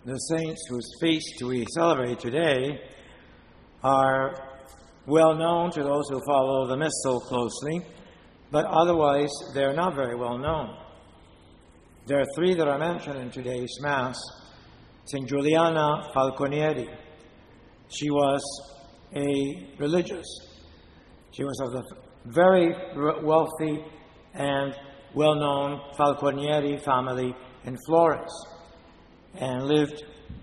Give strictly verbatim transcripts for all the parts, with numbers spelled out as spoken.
the saints whose feast we celebrate today are well known to those who follow the Missal closely, but otherwise they're not very well known. There are three that are mentioned in today's Mass. Saint Giuliana Falconieri. She was a religious. She was of the very wealthy and well-known Falconieri family in Florence, and lived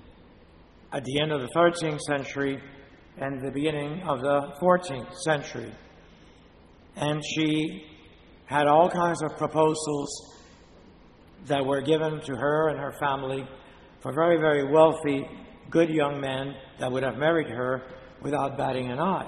at the end of the thirteenth century and the beginning of the fourteenth century. And she had all kinds of proposals that were given to her and her family for very, very wealthy, good young men that would have married her without batting an eye.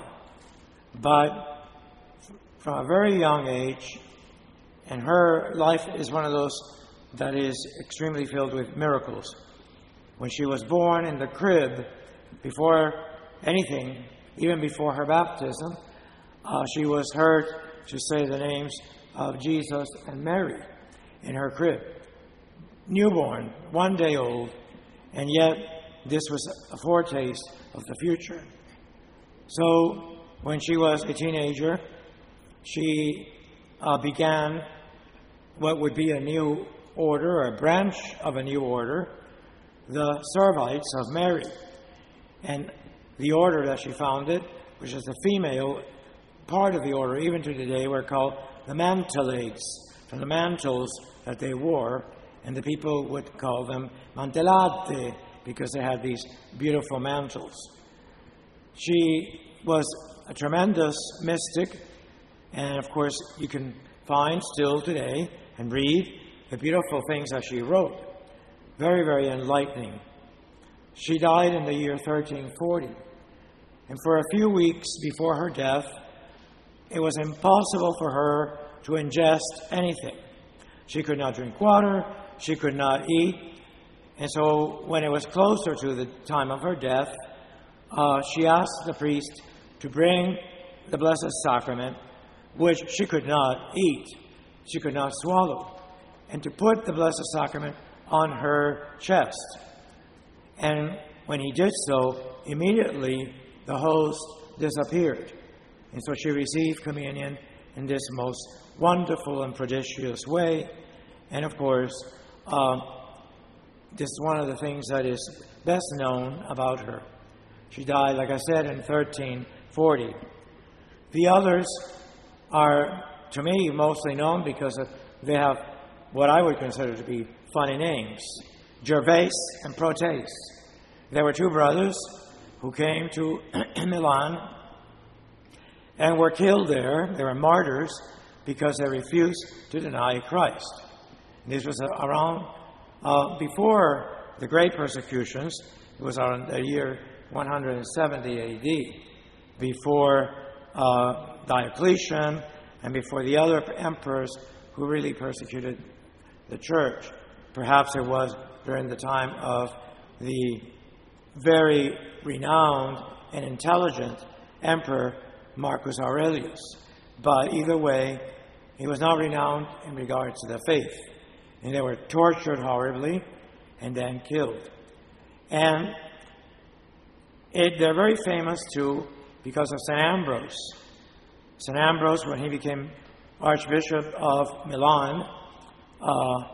But from a very young age, and her life is one of those that is extremely filled with miracles. When she was born in the crib, before anything, even before her baptism, uh, she was heard to say the names of Jesus and Mary in her crib. Newborn, one day old, and yet this was a foretaste of the future. So when she was a teenager, she uh, began what would be a new order, or a branch of a new order, the Servites of Mary. And the order that she founded, which is the female part of the order, even to today, were called the Mantelides, from the mantles that they wore, and the people would call them Mantellate, because they had these beautiful mantles. She was a tremendous mystic, and of course you can find still today and read the beautiful things that she wrote. Very, very enlightening. She died in the year thirteen forty, and for a few weeks before her death, it was impossible for her to ingest anything. She could not drink water, she could not eat, and so when it was closer to the time of her death, uh, she asked the priest to bring the Blessed Sacrament, which she could not eat, she could not swallow, and to put the Blessed Sacrament on her chest. And when he did so, immediately the host disappeared. And so she received communion in this most wonderful and prodigious way. And of course, uh, this is one of the things that is best known about her. She died, like I said, in thirteen forty. The others are, to me, mostly known because they have what I would consider to be funny names: Gervase and Protes. There were two brothers who came to Milan and were killed there. They were martyrs because they refused to deny Christ. This was around uh, before the great persecutions. It was around the year one hundred seventy A D, before uh, Diocletian and before the other emperors who really persecuted the church. Perhaps it was during the time of the very renowned and intelligent Emperor Marcus Aurelius. But either way, he was not renowned in regard to the faith. And they were tortured horribly and then killed. And it, they're very famous too because of Saint Ambrose. Saint Ambrose, when he became Archbishop of Milan, uh,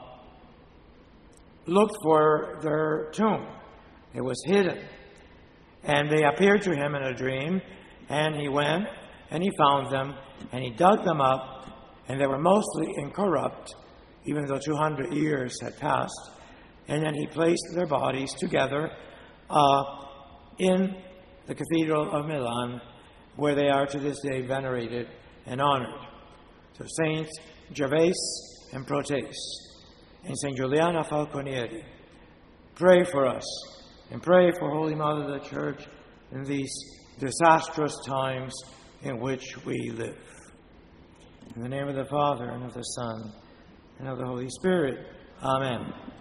looked for their tomb. It was hidden. And they appeared to him in a dream, and he went and he found them, and he dug them up, and they were mostly incorrupt, even though two hundred years had passed. And then he placed their bodies together uh, in the Cathedral of Milan, where they are to this day venerated and honored. So Saints Gervase and Protes and Saint Giuliana Falconieri, pray for us, and pray for Holy Mother of the Church in these disastrous times in which we live. In the name of the Father, and of the Son, and of the Holy Spirit. Amen.